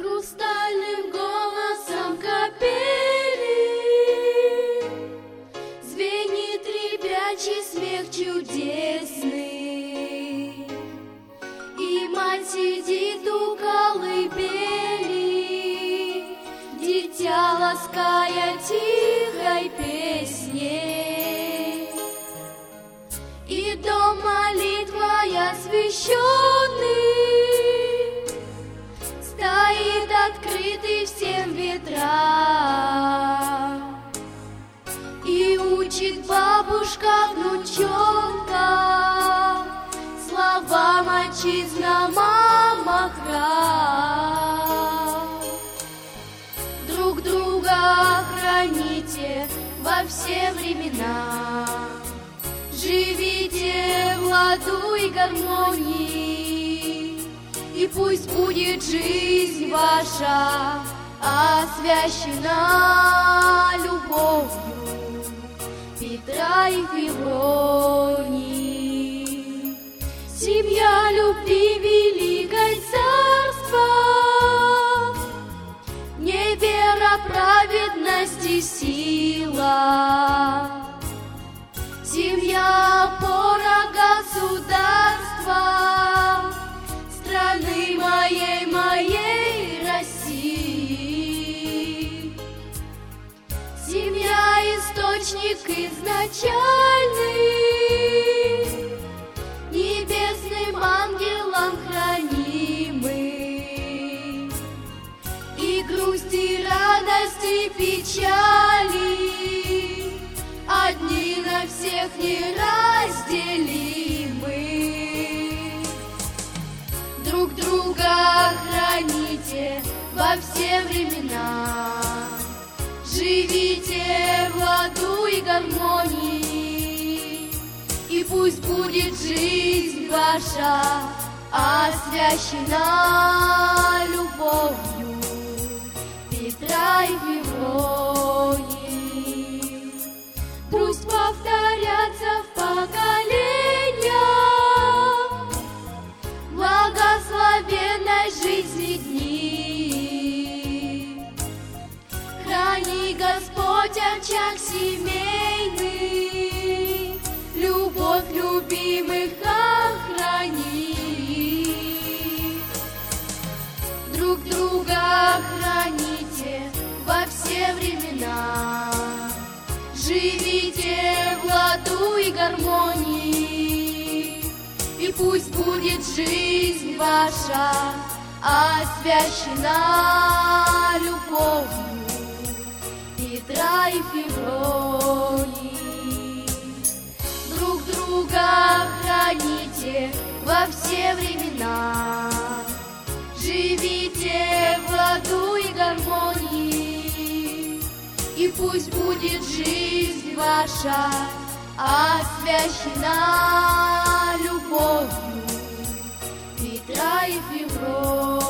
Хрустальным голосом капели звенит ребячий смех чудесный, и мать сидит у колыбели, дитя лаская тихой песней. И дом молитвой освященный стоит открытый всем ветрам, и учит бабушка внучонка словам отчизна, мама, храм. Друг друга храните во все времена, живите в ладу и гармонии, и пусть будет жизнь ваша освящена любовью Петра и Февронии. Семья любви великой царства, не вера, праведность и сила. Семья опора государства, страны моей России. Семья источник изначальный, небесным ангелом хранимый, и грусть, и радость, и печали одни на всех неразделимы. Друг друга храните во все времена, живите в ладу и гармонии, и пусть будет жизнь ваша освящена любовью Петра и Февронии. Пусть повторятся в поколениях благословенной жизни дни. Храни, Господь, очаг семейный, любовь любимых охрани. Друг друга храните во все времена, живите в ладу и гармонии, и пусть будет жизнь ваша освящена любовью Петра и Февронии. Друг друга храните во все времена, живите в ладу и гармонии, и пусть будет жизнь ваша освящена любовью Петра и Февронии.